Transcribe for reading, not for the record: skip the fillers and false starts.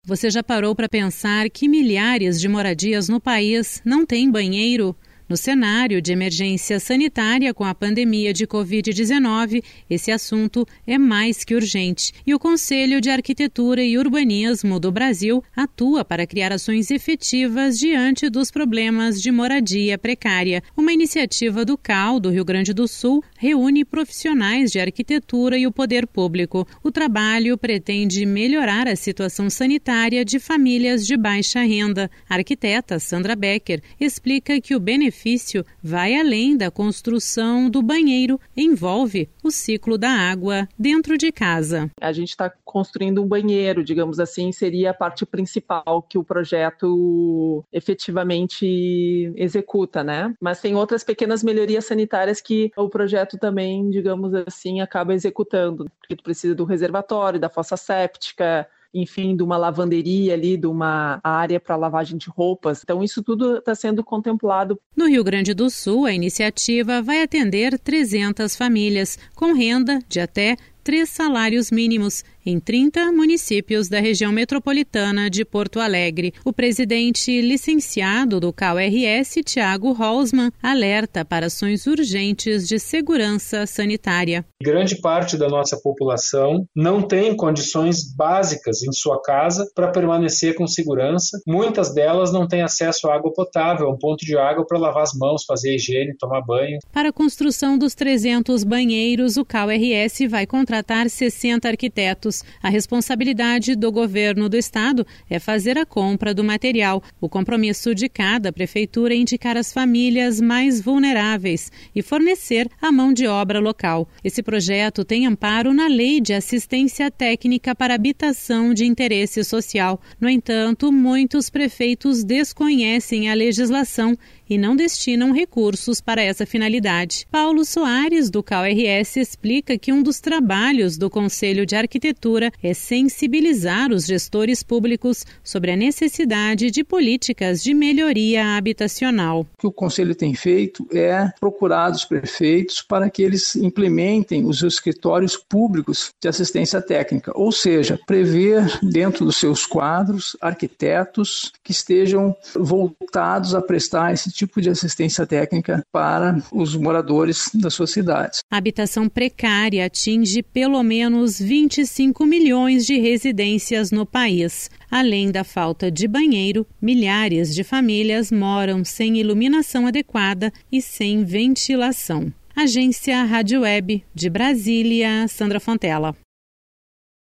Você já parou para pensar que milhares de moradias no país não têm banheiro? No cenário de emergência sanitária com a pandemia de Covid-19, esse assunto é mais que urgente. E o Conselho de Arquitetura e Urbanismo do Brasil atua para criar ações efetivas diante dos problemas de moradia precária. Uma iniciativa do CAL, do Rio Grande do Sul, reúne profissionais de arquitetura e o poder público. O trabalho pretende melhorar a situação sanitária de famílias de baixa renda. A arquiteta Sandra Becker explica que o benefício vai além da construção do banheiro, envolve o ciclo da água dentro de casa. A gente está construindo um banheiro, digamos assim, seria a parte principal que o projeto efetivamente executa, né? Mas tem outras pequenas melhorias sanitárias que o projeto também, digamos assim, acaba executando. Porque tu precisa do reservatório, da fossa séptica, enfim, de uma lavanderia ali, de uma área para lavagem de roupas. Então, isso tudo está sendo contemplado. No Rio Grande do Sul, a iniciativa vai atender 300 famílias, com renda de até 3 salários mínimos em 30 municípios da região metropolitana de Porto Alegre. O presidente licenciado do CAL-RS, Thiago Holzman, alerta para ações urgentes de segurança sanitária. Grande parte da nossa população não tem condições básicas em sua casa para permanecer com segurança. Muitas delas não têm acesso à água potável, um ponto de água para lavar as mãos, fazer higiene, tomar banho. Para a construção dos 300 banheiros, o CAL-RS vai contratar 60 arquitetos. A responsabilidade do governo do estado é fazer a compra do material. O compromisso de cada prefeitura é indicar as famílias mais vulneráveis e fornecer a mão de obra local. Esse projeto tem amparo na Lei de Assistência Técnica para Habitação de Interesse Social. No entanto, muitos prefeitos desconhecem a legislação e não destinam recursos para essa finalidade. Paulo Soares, do CAL-RS, explica que um dos trabalhos do Conselho de Arquitetura é sensibilizar os gestores públicos sobre a necessidade de políticas de melhoria habitacional. O que o Conselho tem feito é procurar os prefeitos para que eles implementem os escritórios públicos de assistência técnica, ou seja, prever dentro dos seus quadros arquitetos que estejam voltados a prestar esse tipo de assistência técnica para os moradores das suas cidades. A habitação precária atinge pelo menos 25 milhões de residências no país. Além da falta de banheiro, milhares de famílias moram sem iluminação adequada e sem ventilação. Agência Rádio Web de Brasília, Sandra Fontela.